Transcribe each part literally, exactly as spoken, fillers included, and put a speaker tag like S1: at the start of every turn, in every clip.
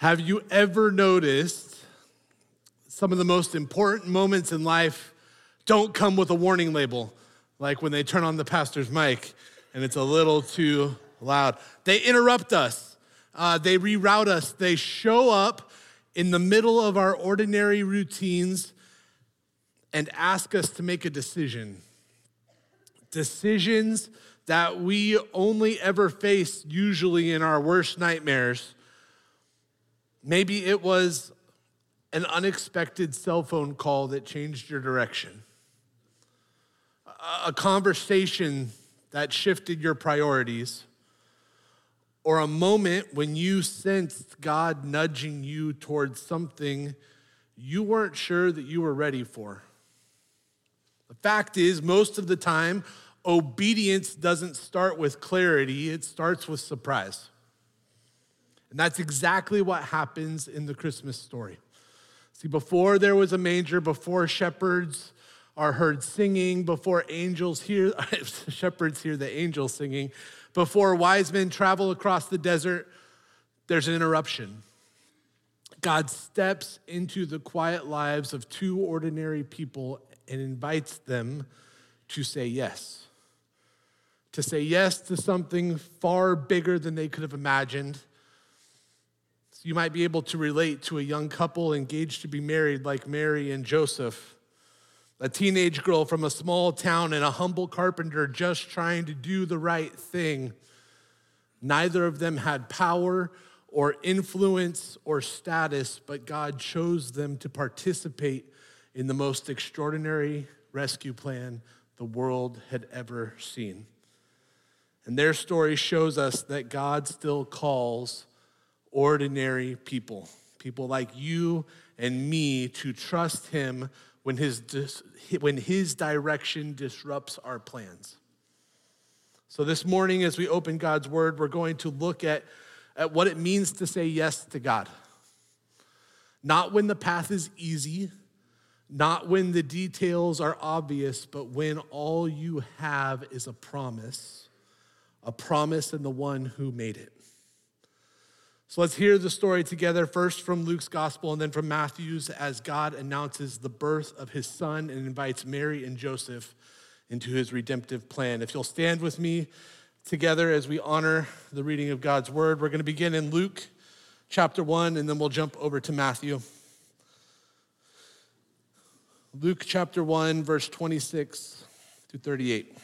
S1: Have you ever noticed some of the most important moments in life don't come with a warning label, like when they turn on the pastor's mic and it's a little too loud? They interrupt us. Uh, they reroute us. They show up in the middle of our ordinary routines and ask us to make a decision. Decisions that we only ever face usually in our worst nightmares. Maybe it was an unexpected cell phone call that changed your direction. A conversation that shifted your priorities. Or a moment when you sensed God nudging you towards something you weren't sure that you were ready for. The fact is, most of the time, obedience doesn't start with clarity, it starts with surprise. And that's exactly what happens in the Christmas story. See, before there was a manger, before shepherds are heard singing, before angels hear, shepherds hear the angels singing, before wise men travel across the desert, there's an interruption. God steps into the quiet lives of two ordinary people and invites them to say yes. To say yes to something far bigger than they could have imagined. So you might be able to relate to a young couple engaged to be married like Mary and Joseph. A teenage girl from a small town and a humble carpenter just trying to do the right thing. Neither of them had power or influence or status, but God chose them to participate in the most extraordinary rescue plan the world had ever seen. And their story shows us that God still calls ordinary people, people like you and me, to trust him when his, when his direction disrupts our plans. So this morning, as we open God's word, we're going to look at, at what it means to say yes to God. Not when the path is easy, not when the details are obvious, but when all you have is a promise, a promise in the one who made it. So let's hear the story together, first from Luke's gospel and then from Matthew's, as God announces the birth of his son and invites Mary and Joseph into his redemptive plan. If you'll stand with me together as we honor the reading of God's word, we're going to begin in Luke chapter one, and then we'll jump over to Matthew. Luke chapter one, verse twenty-six through thirty-eight.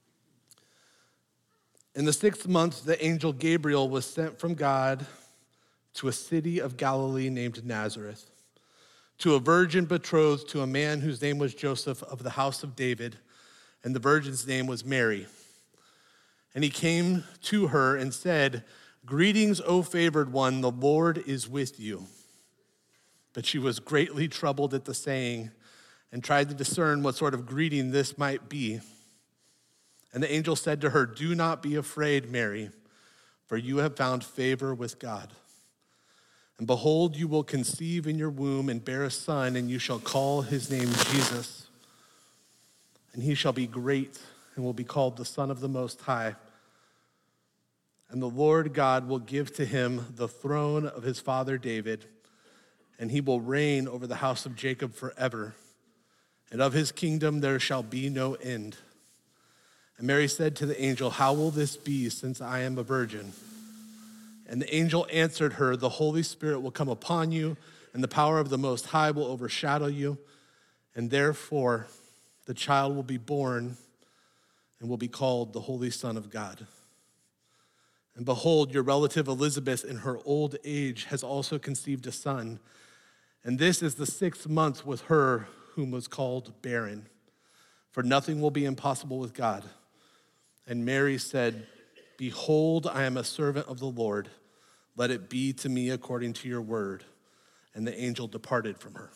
S1: In the sixth month, the angel Gabriel was sent from God to a city of Galilee named Nazareth, to a virgin betrothed to a man whose name was Joseph of the house of David, and the virgin's name was Mary. And he came to her and said, "Greetings, O favored one, the Lord is with you." But she was greatly troubled at the saying and tried to discern what sort of greeting this might be. And the angel said to her, "Do not be afraid, Mary, for you have found favor with God. And behold, you will conceive in your womb and bear a son, and you shall call his name Jesus. And he shall be great and will be called the Son of the Most High. And the Lord God will give to him the throne of his father David, and he will reign over the house of Jacob forever. And of his kingdom there shall be no end." And Mary said to the angel, "How will this be, since I am a virgin?" And the angel answered her, "The Holy Spirit will come upon you, and the power of the Most High will overshadow you. And therefore the child will be born and will be called the Holy Son of God. And behold, your relative Elizabeth in her old age has also conceived a son. And this is the sixth month with her whom was called barren. For nothing will be impossible with God." And Mary said, "Behold, I am a servant of the Lord. Let it be to me according to your word." And the angel departed from her.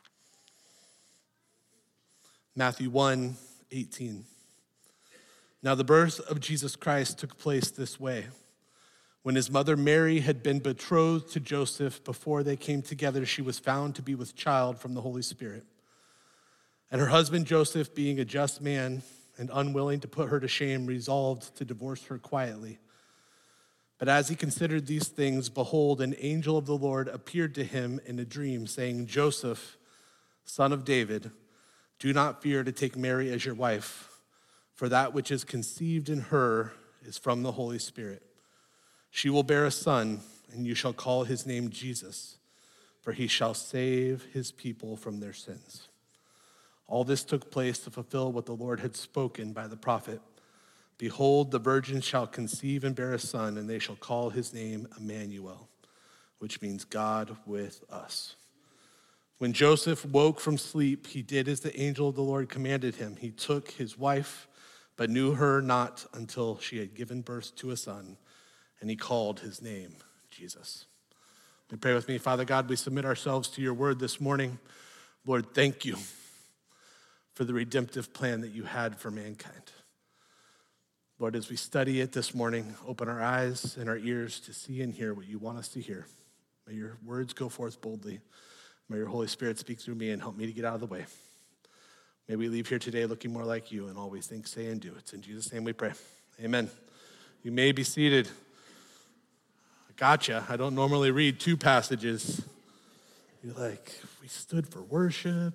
S1: Matthew one, eighteen. Now the birth of Jesus Christ took place this way. When his mother Mary had been betrothed to Joseph, before they came together, she was found to be with child from the Holy Spirit. And her husband Joseph, being a just man and unwilling to put her to shame, resolved to divorce her quietly. But as he considered these things, behold, an angel of the Lord appeared to him in a dream, saying, Joseph, son of David, do not fear to take Mary as your wife, for that which is conceived in her is from the Holy Spirit. She will bear a son, and you shall call his name Jesus, for he shall save his people from their sins. All this took place to fulfill what the Lord had spoken by the prophet. Behold, the virgin shall conceive and bear a son, and they shall call his name Emmanuel, which means God with us. When Joseph woke from sleep, he did as the angel of the Lord commanded him. He took his wife, but knew her not until she had given birth to a son, and he called his name Jesus. You pray with me. Father God, we submit ourselves to your word this morning. Lord, thank you for the redemptive plan that you had for mankind. Lord, as we study it this morning, open our eyes and our ears to see and hear what you want us to hear. May your words go forth boldly. May your Holy Spirit speak through me and help me to get out of the way. May we leave here today looking more like you in all we think, say, and do. It's in Jesus' name we pray. Amen. You may be seated. Gotcha. I don't normally read two passages. You're like, we stood for worship.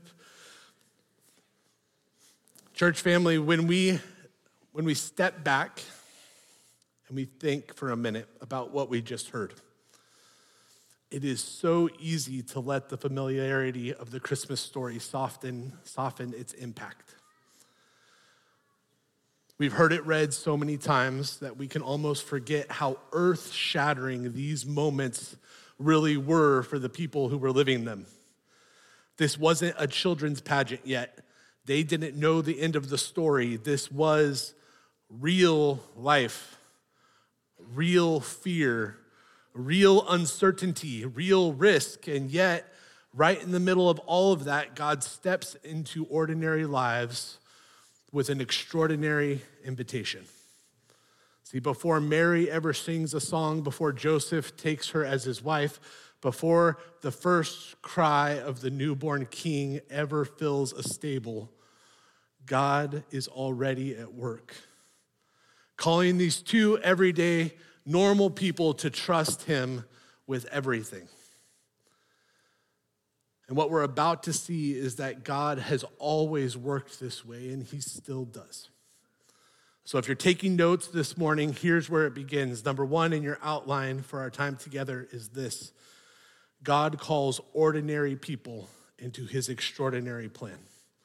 S1: Church family, when we When we step back and we think for a minute about what we just heard, it is so easy to let the familiarity of the Christmas story soften, soften its impact. We've heard it read so many times that we can almost forget how earth-shattering these moments really were for the people who were living them. This wasn't a children's pageant yet. They didn't know the end of the story. This was real life, real fear, real uncertainty, real risk. And yet, right in the middle of all of that, God steps into ordinary lives with an extraordinary invitation. See, before Mary ever sings a song, before Joseph takes her as his wife, before the first cry of the newborn king ever fills a stable, God is already at work, calling these two everyday, normal people to trust him with everything. And what we're about to see is that God has always worked this way, and he still does. So if you're taking notes this morning, here's where it begins. Number one in your outline for our time together is this: God calls ordinary people into his extraordinary plan.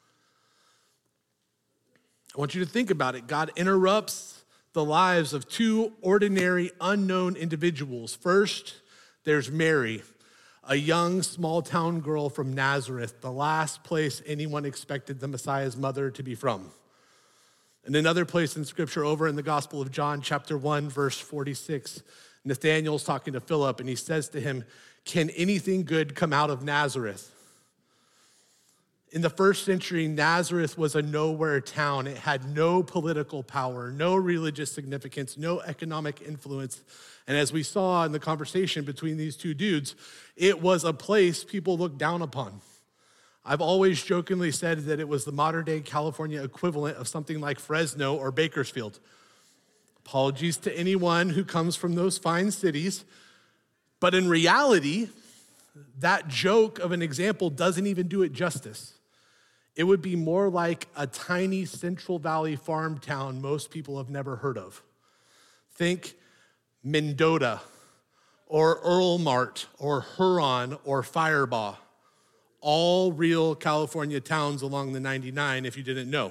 S1: I want you to think about it. God interrupts the lives of two ordinary, unknown individuals. First, there's Mary, a young, small-town girl from Nazareth, the last place anyone expected the Messiah's mother to be from. And another place in Scripture, over in the Gospel of John, chapter one, verse forty-six, Nathanael's talking to Philip, and he says to him, "Can anything good come out of Nazareth?" In the first century, Nazareth was a nowhere town. It had no political power, no religious significance, no economic influence. And as we saw in the conversation between these two dudes, it was a place people looked down upon. I've always jokingly said that it was the modern-day California equivalent of something like Fresno or Bakersfield. Apologies to anyone who comes from those fine cities. But in reality, that joke of an example doesn't even do it justice. It would be more like a tiny Central Valley farm town most people have never heard of. Think Mendota or Earl Mart or Huron or Firebaugh. All real California towns along the ninety-nine, if you didn't know.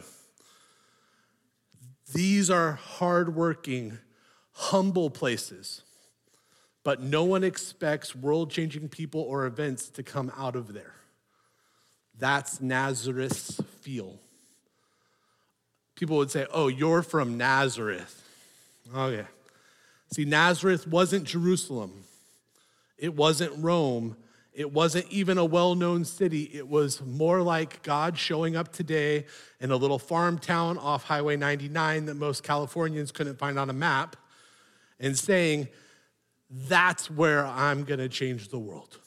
S1: These are hardworking, humble places, but no one expects world-changing people or events to come out of there. That's Nazareth's feel. People would say, "Oh, you're from Nazareth." Oh, yeah. See, Nazareth wasn't Jerusalem. It wasn't Rome. It wasn't even a well-known city. It was more like God showing up today in a little farm town off Highway ninety-nine that most Californians couldn't find on a map and saying, "That's where I'm going to change the world."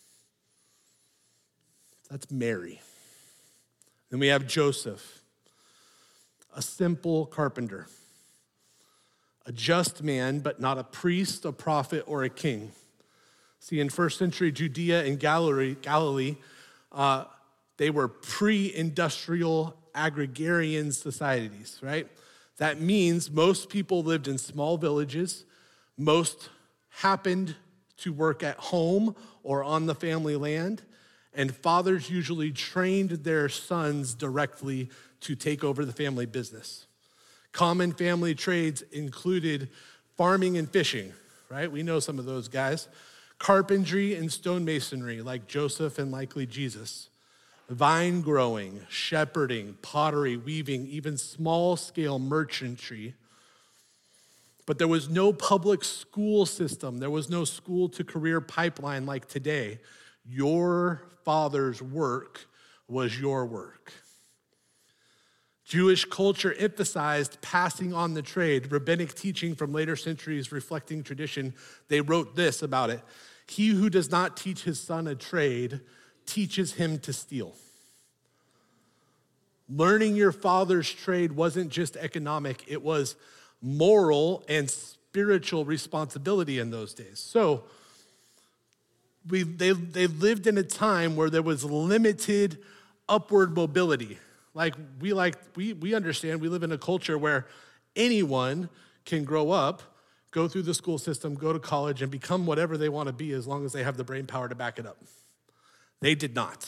S1: That's Mary. Then we have Joseph, a simple carpenter, a just man, but not a priest, a prophet, or a king. See, in first century Judea and Galilee, Galilee uh, they were pre-industrial agrarian societies, right? That means most people lived in small villages. Most happened to work at home or on the family land, and fathers usually trained their sons directly to take over the family business. Common family trades included farming and fishing, right? We know some of those guys. Carpentry and stonemasonry, like Joseph and likely Jesus. Vine growing, shepherding, pottery, weaving, even small-scale merchantry. But there was no public school system. There was no school-to-career pipeline like today. Your father's work was your work. Jewish culture emphasized passing on the trade. Rabbinic teaching from later centuries reflecting tradition, they wrote this about it. He who does not teach his son a trade teaches him to steal. Learning your father's trade wasn't just economic, it was moral and spiritual responsibility in those days. So we, they, they lived in a time where there was limited upward mobility. Like we like we we understand we live in a culture where anyone can grow up, go through the school system, go to college, and become whatever they want to be as long as they have the brain power to back it up. They did not.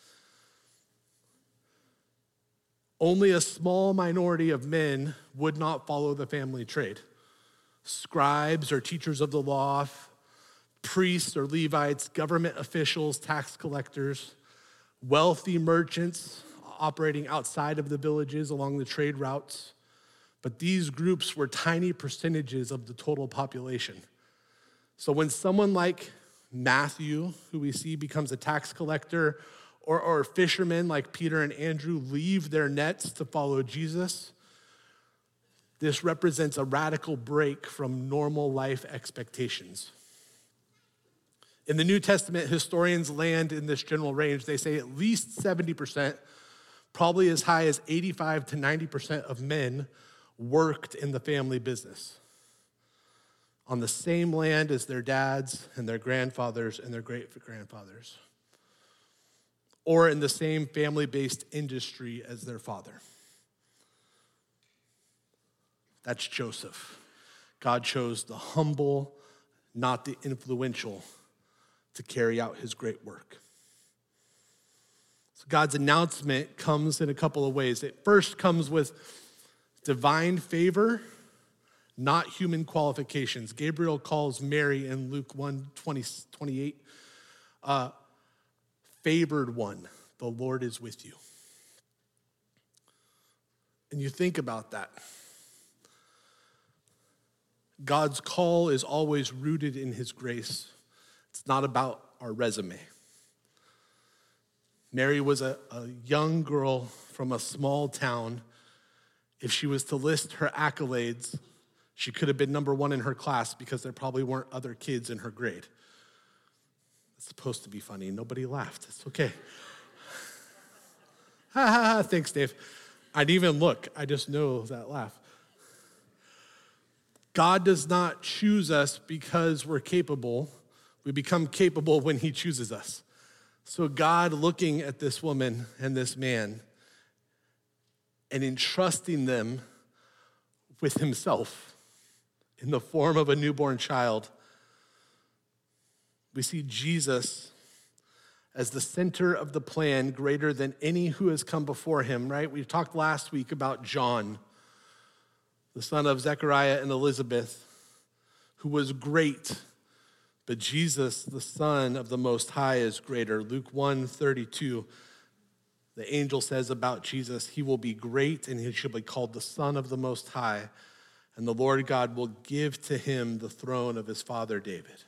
S1: Only a small minority of men would not follow the family trade. Scribes or teachers of the law, priests or Levites, government officials, tax collectors, wealthy merchants operating outside of the villages along the trade routes. But these groups were tiny percentages of the total population. So when someone like Matthew, who we see becomes a tax collector, or, or fishermen like Peter and Andrew leave their nets to follow Jesus, this represents a radical break from normal life expectations. In the New Testament, historians land in this general range. They say at least seventy percent, probably as high as eighty-five to ninety percent of men worked in the family business on the same land as their dads and their grandfathers and their great-grandfathers, or in the same family-based industry as their father. That's Joseph. God chose the humble, not the influential, to carry out his great work. So God's announcement comes in a couple of ways. It first comes with divine favor, not human qualifications. Gabriel calls Mary in Luke one, twenty, twenty-eight, uh, favored one, the Lord is with you. And you think about that. God's call is always rooted in his grace. It's not about our resume. Mary was a, a young girl from a small town. If she was to list her accolades, she could have been number one in her class because there probably weren't other kids in her grade. It's supposed to be funny. Nobody laughed. It's okay. Ha ha ha. Thanks, Dave. I didn't even look. I just know that laugh. God does not choose us because we're capable. We become capable when he chooses us. So God, looking at this woman and this man and entrusting them with himself in the form of a newborn child, we see Jesus as the center of the plan, greater than any who has come before him, right? We talked last week about John, the son of Zechariah and Elizabeth, who was great, but Jesus, the Son of the Most High, is greater. Luke one thirty-two, the angel says about Jesus, he will be great and he shall be called the Son of the Most High, and the Lord God will give to him the throne of his father David.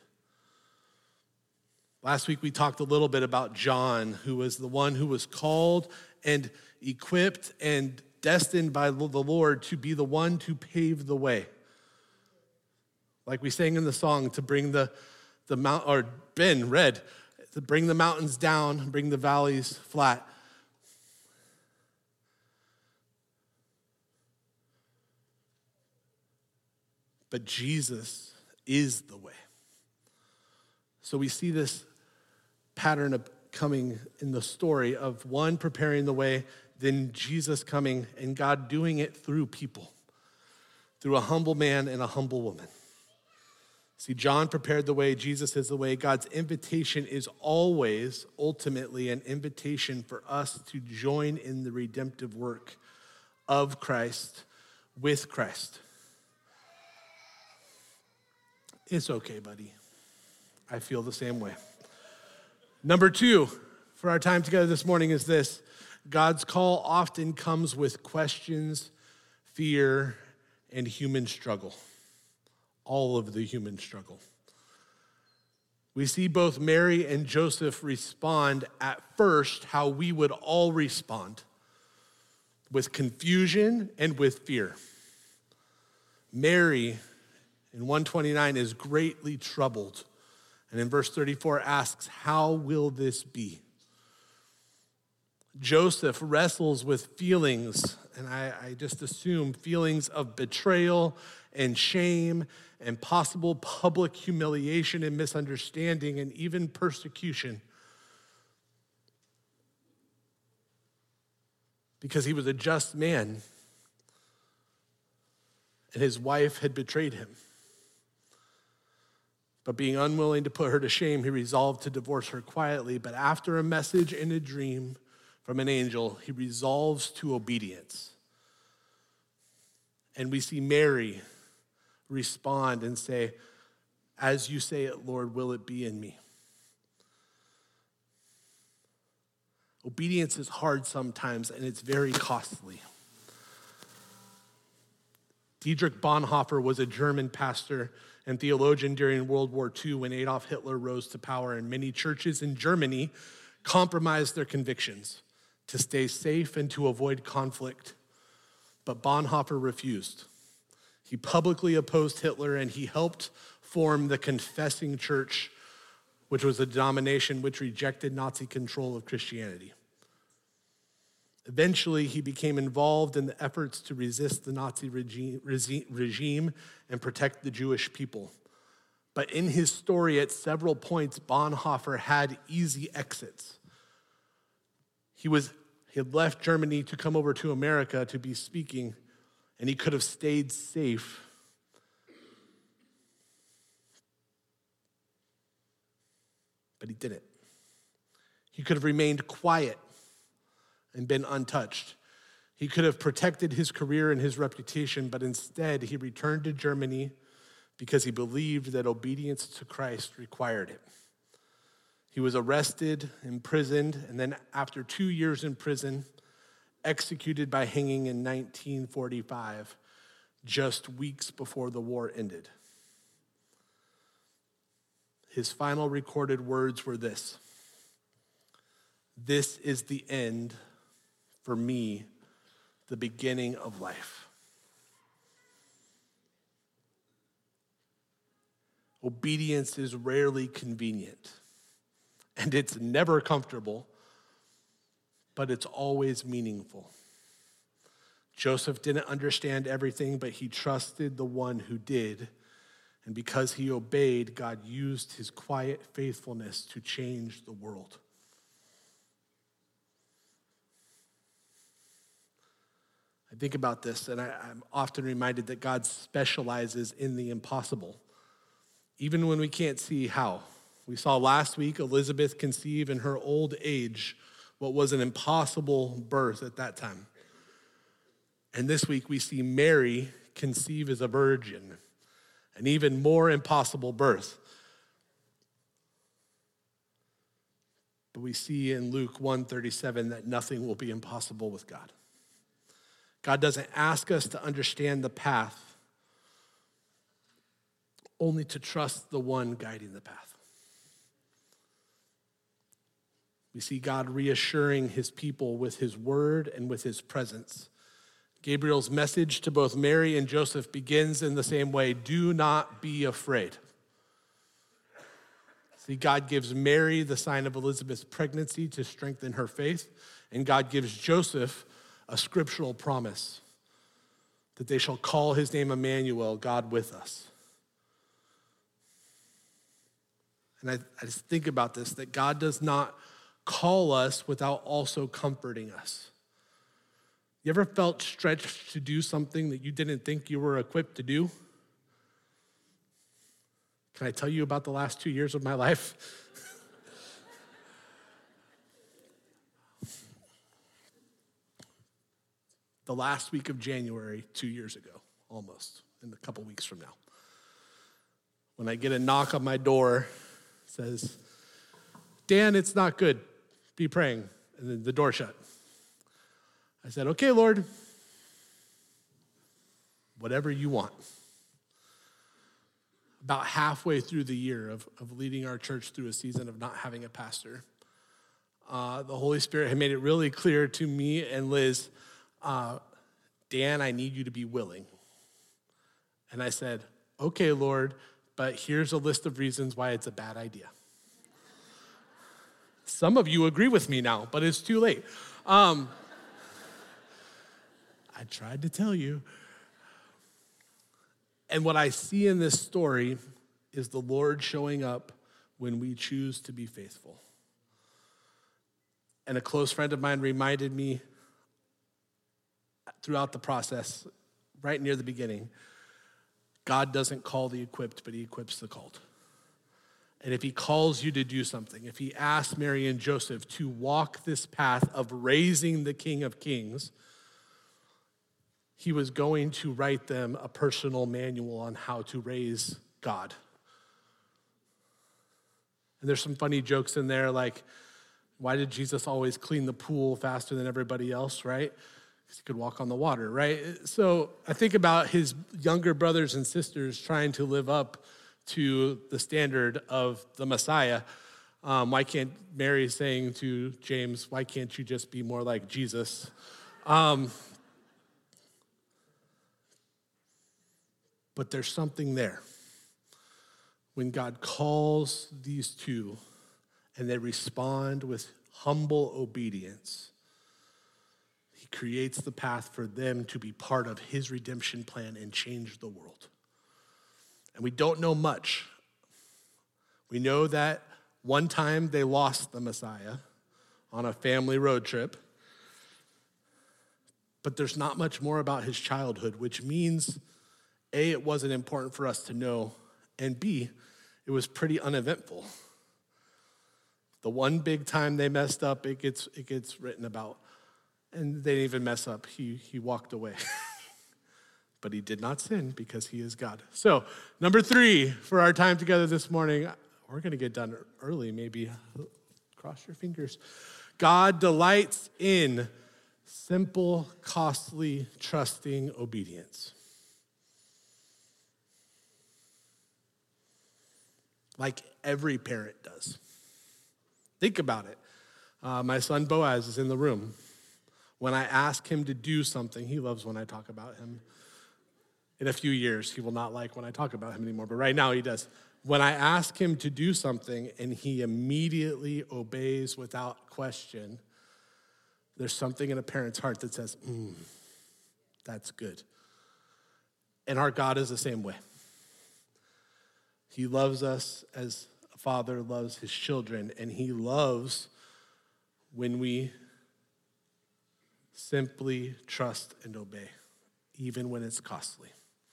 S1: Last week we talked a little bit about John, who was the one who was called and equipped and destined by the Lord to be the one to pave the way. Like we sang in the song, to bring the, the mount, or Ben read, to bring the mountains down, bring the valleys flat. but Jesus is the way. So we see this pattern of coming in the story of one preparing the way, then Jesus coming, and God doing it through people, through a humble man and a humble woman. See, John prepared the way, Jesus is the way. God's invitation is always, ultimately, an invitation for us to join in the redemptive work of Christ with Christ. It's okay, buddy. I feel the same way. Number two for our time together this morning is this: God's call often comes with questions, fear, and human struggle. All of the human struggle. We see both Mary and Joseph respond at first how we would all respond, with confusion and with fear. Mary, in one twenty-nine, is greatly troubled, and in verse thirty-four asks, "How will this be?" Joseph wrestles with feelings, and I, I just assume feelings of betrayal and shame and possible public humiliation and misunderstanding and even persecution, because he was a just man and his wife had betrayed him. But being unwilling to put her to shame, he resolved to divorce her quietly. But after a message in a dream from an angel, he resolves to obedience. And we see Mary respond and say, "As you say it, Lord, will it be in me?" Obedience is hard sometimes, and it's very costly. Dietrich Bonhoeffer was a German pastor and theologian during World War Two when Adolf Hitler rose to power, and many churches in Germany compromised their convictions to stay safe and to avoid conflict. But Bonhoeffer refused. He publicly opposed Hitler, and he helped form the Confessing Church, which was a denomination which rejected Nazi control of Christianity. Eventually, he became involved in the efforts to resist the Nazi regime, regime and protect the Jewish people. But in his story, at several points, Bonhoeffer had easy exits. He was he had left Germany to come over to America to be speaking, and he could have stayed safe. But he didn't. He could have remained quiet and been untouched. He could have protected his career and his reputation, but instead he returned to Germany because he believed that obedience to Christ required it. He was arrested, imprisoned, and then after two years in prison, executed by hanging in nineteen forty-five, just weeks before the war ended. His final recorded words were this: "This is the end for me, the beginning of life." Obedience is rarely convenient, and it's never comfortable, but it's always meaningful. Joseph didn't understand everything, but he trusted the one who did. And because he obeyed, God used his quiet faithfulness to change the world. I think about this, and I, I'm often reminded that God specializes in the impossible, even when we can't see how. We saw last week Elizabeth conceive in her old age what was an impossible birth at that time. And this week we see Mary conceive as a virgin, an even more impossible birth. But we see in Luke one thirty-seven that nothing will be impossible with God. God doesn't ask us to understand the path, only to trust the one guiding the path. We see God reassuring his people with his word and with his presence. Gabriel's message to both Mary and Joseph begins in the same way: do not be afraid. See, God gives Mary the sign of Elizabeth's pregnancy to strengthen her faith, and God gives Joseph a scriptural promise that they shall call his name Emmanuel, God with us. And I, I just think about this, that God does not call us without also comforting us. You ever felt stretched to do something that you didn't think you were equipped to do? Can I tell you about the last two years of my life? The last week of January, two years ago, almost, in a couple weeks from now. When I get a knock on my door, it says, Dan, it's not good. Be praying. And then the door shut. I said, okay, Lord, whatever you want. About halfway through the year of, of leading our church through a season of not having a pastor, uh, the Holy Spirit had made it really clear to me and Liz, uh, Dan, I need you to be willing. And I said, okay, Lord, but here's a list of reasons why it's a bad idea. Some of you agree with me now, but it's too late. Um, I tried to tell you. And what I see in this story is the Lord showing up when we choose to be faithful. And a close friend of mine reminded me throughout the process, right near the beginning, God doesn't call the equipped, but he equips the called. And if he calls you to do something, if he asks Mary and Joseph to walk this path of raising the King of Kings, he was going to write them a personal manual on how to raise God. And there's some funny jokes in there, like, why did Jesus always clean the pool faster than everybody else, right? Because he could walk on the water, right? So I think about his younger brothers and sisters trying to live up to the standard of the Messiah. Um, why can't Mary saying to James, why can't you just be more like Jesus? Um, but there's something there. When God calls these two and they respond with humble obedience, he creates the path for them to be part of his redemption plan and change the world. And we don't know much. We know that one time they lost the Messiah on a family road trip, but there's not much more about his childhood, which means, A, it wasn't important for us to know, and B, it was pretty uneventful. The one big time they messed up, it gets it gets written about. And they didn't even mess up. He, he walked away. But he did not sin because he is God. So, number three for our time together this morning, we're going to get done early, maybe. Cross your fingers. God delights in simple, costly, trusting obedience. Like every parent does. Think about it. Uh, my son Boaz is in the room. When I ask him to do something, he loves when I talk about him. In a few years, he will not like when I talk about him anymore, but right now he does. When I ask him to do something and he immediately obeys without question, there's something in a parent's heart that says, mm, that's good. And our God is the same way. He loves us as a father loves his children, and he loves when we simply trust and obey, even when it's costly.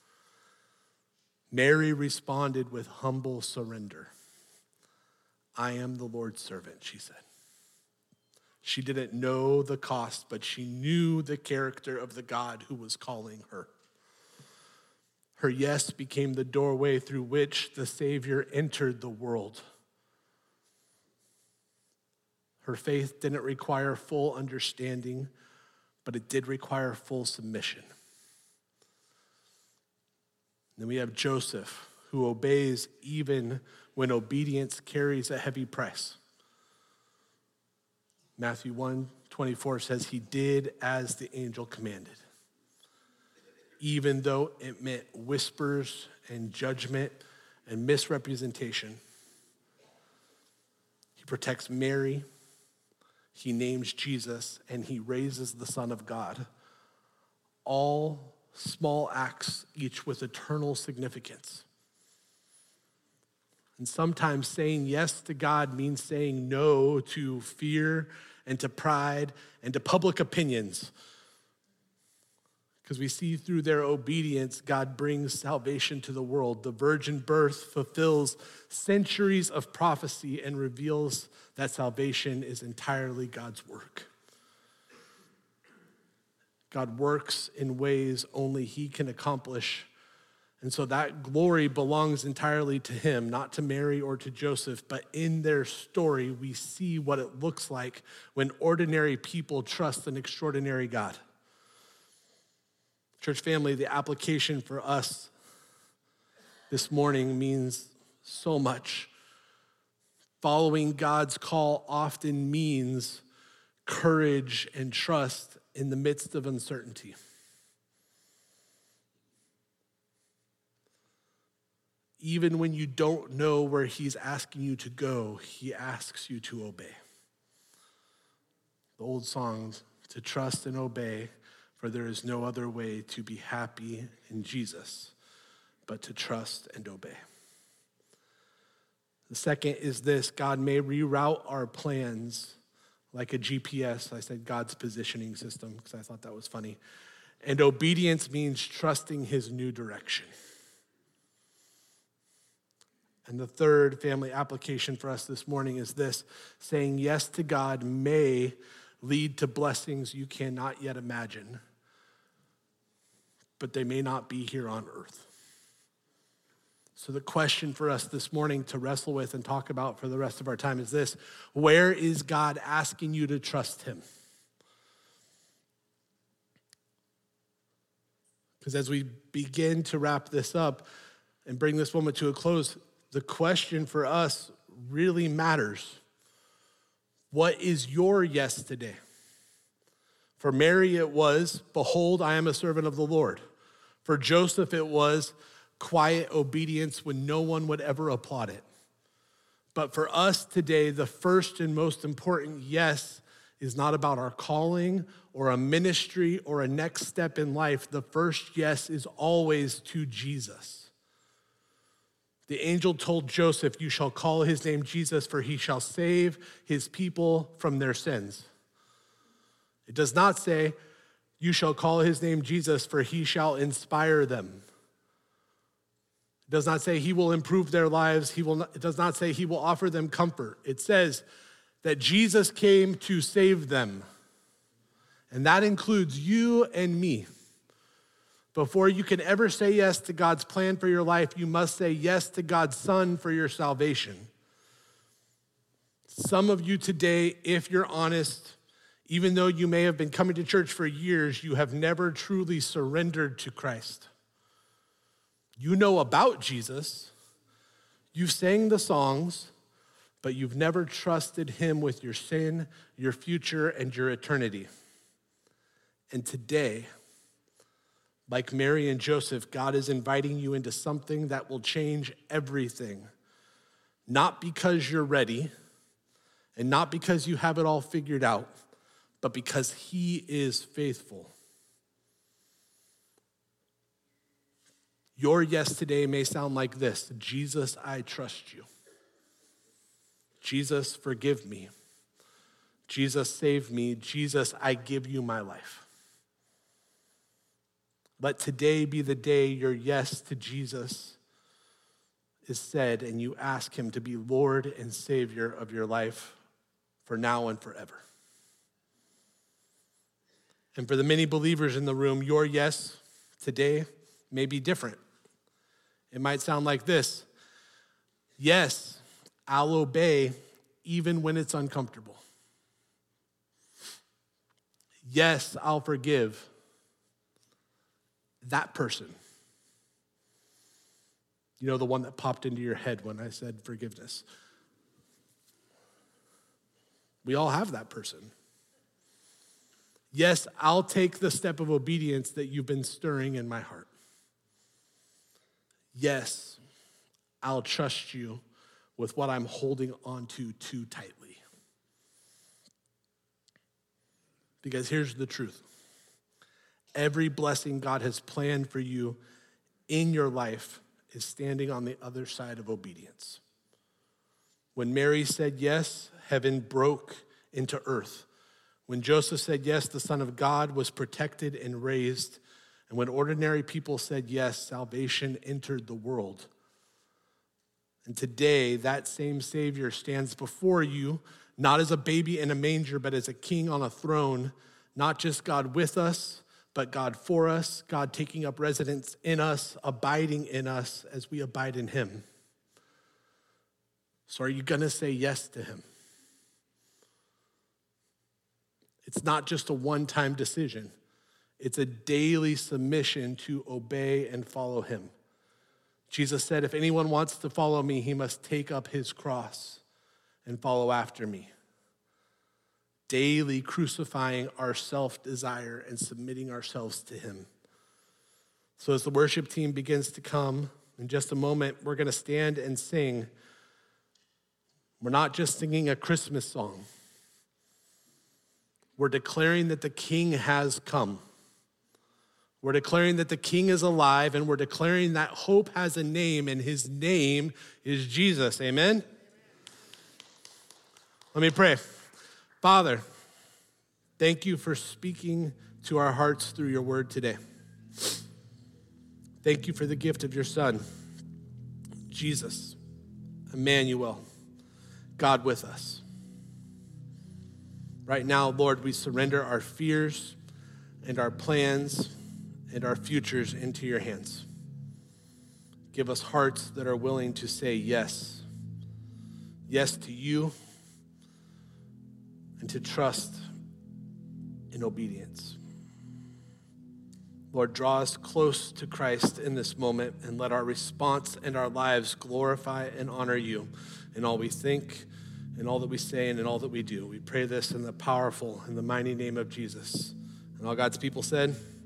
S1: Mary responded with humble surrender. I am the Lord's servant, she said. She didn't know the cost, but she knew the character of the God who was calling her. Her yes became the doorway through which the Savior entered the world. Her faith didn't require full understanding, but it did require full submission. Then we have Joseph, who obeys even when obedience carries a heavy price. Matthew one twenty-four says he did as the angel commanded, even though it meant whispers and judgment and misrepresentation. He protects Mary, he names Jesus, and he raises the Son of God, all small acts, each with eternal significance. And sometimes saying yes to God means saying no to fear and to pride and to public opinions. Because we see through their obedience, God brings salvation to the world. The virgin birth fulfills centuries of prophecy and reveals that salvation is entirely God's work. God works in ways only he can accomplish. And so that glory belongs entirely to him, not to Mary or to Joseph. But in their story, we see what it looks like when ordinary people trust an extraordinary God. Church family, the application for us this morning means so much. Following God's call often means courage and trust in the midst of uncertainty. Even when you don't know where he's asking you to go, he asks you to obey. The old song, to trust and obey, for there is no other way to be happy in Jesus but to trust and obey. The second is this: God may reroute our plans like a G P S. I said God's positioning system because I thought that was funny. And obedience means trusting his new direction. And the third family application for us this morning is this: saying yes to God may lead to blessings you cannot yet imagine, but they may not be here on earth. So the question for us this morning to wrestle with and talk about for the rest of our time is this: where is God asking you to trust him? Because as we begin to wrap this up and bring this moment to a close, the question for us really matters. What is your yes today? For Mary, it was, behold, I am a servant of the Lord. For Joseph, it was quiet obedience when no one would ever applaud it. But for us today, the first and most important yes is not about our calling or a ministry or a next step in life. The first yes is always to Jesus. The angel told Joseph, you shall call his name Jesus, for he shall save his people from their sins. It does not say, you shall call his name Jesus, for he shall inspire them. It does not say he will improve their lives. He will not, it does not say he will offer them comfort. It says that Jesus came to save them. And that includes you and me. Before you can ever say yes to God's plan for your life, you must say yes to God's Son for your salvation. Some of you today, if you're honest, even though you may have been coming to church for years, you have never truly surrendered to Christ. You know about Jesus, you've sang the songs, but you've never trusted him with your sin, your future, and your eternity. And today, like Mary and Joseph, God is inviting you into something that will change everything. Not because you're ready, and not because you have it all figured out, but because he is faithful. Your yes today may sound like this: Jesus, I trust you. Jesus, forgive me. Jesus, save me. Jesus, I give you my life. Let today be the day your yes to Jesus is said and you ask him to be Lord and Savior of your life for now and forever. And for the many believers in the room, your yes today may be different. It might sound like this: yes, I'll obey even when it's uncomfortable. Yes, I'll forgive that person. You know, the one that popped into your head when I said forgiveness. We all have that person. Yes, I'll take the step of obedience that you've been stirring in my heart. Yes, I'll trust you with what I'm holding onto too tightly. Because here's the truth. every blessing God has planned for you in your life is standing on the other side of obedience. When Mary said yes, heaven broke into earth. When Joseph said yes, the Son of God was protected and raised. And when ordinary people said yes, salvation entered the world. And today, that same Savior stands before you, not as a baby in a manger, but as a king on a throne, not just God with us, but God for us, God taking up residence in us, abiding in us as we abide in him. So are you going to say yes to him? It's not just a one-time decision. It's a daily submission to obey and follow him. Jesus said, if anyone wants to follow me, he must take up his cross and follow after me. Daily crucifying our self-desire and submitting ourselves to him. So as the worship team begins to come, in just a moment, we're going to stand and sing. We're not just singing a Christmas song. We're declaring that the King has come. We're declaring that the King is alive, and we're declaring that hope has a name, and his name is Jesus. Amen? Let me pray. Father, thank you for speaking to our hearts through your word today. Thank you for the gift of your Son, Jesus, Emmanuel, God with us. Right now, Lord, we surrender our fears and our plans and our futures into your hands. Give us hearts that are willing to say yes. Yes to you and to trust in obedience. Lord, draw us close to Christ in this moment and let our response and our lives glorify and honor you in all we think, in all that we say, and in all that we do. We pray this in the powerful and the mighty name of Jesus. And all God's people said,